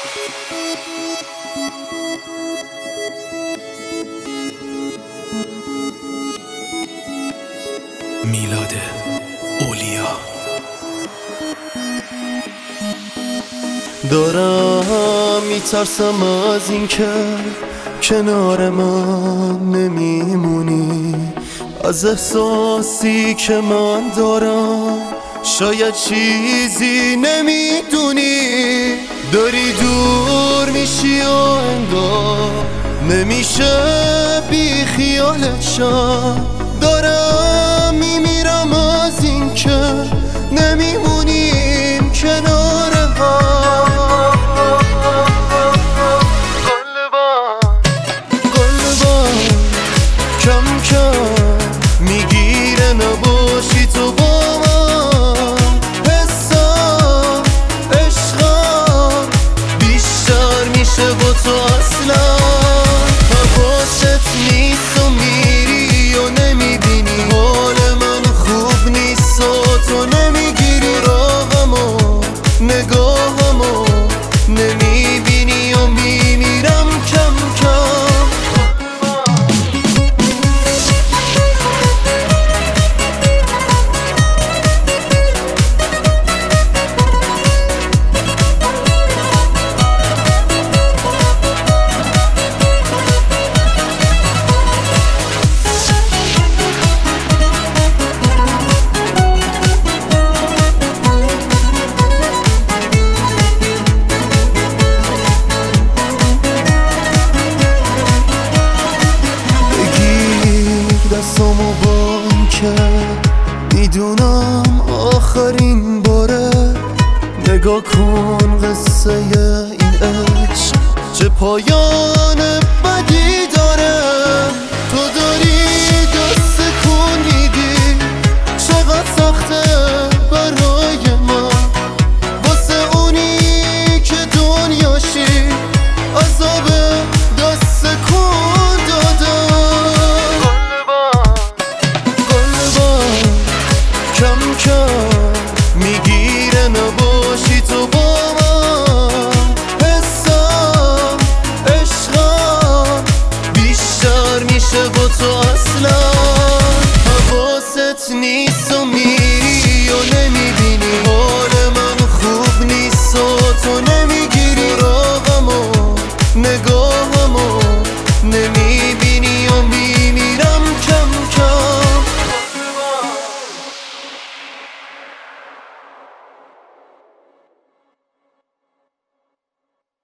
میلاد اولیا. دارم میترسم از این که کنار من نمیمونی، از احساسی که من دارم شاید چیزی نمیدونی. داری دور میشی و انگار نمیشه بی خیالت شم. دارم میمیرم از این که نمیمونیم کنار هم. قلبم کم کم میگیره نباشی تو با من. حسم عشقم بیشتر میشه با تو اصلا. حواست نیست و میری و نمیبینی حال من خوب نیست و تو نمیگیری راهمو نگاهمو نمیبینی و میمیرم کم کم. دستامو با این که میدونم آخرین باره. نگاه کن قصه این عشق چه پایان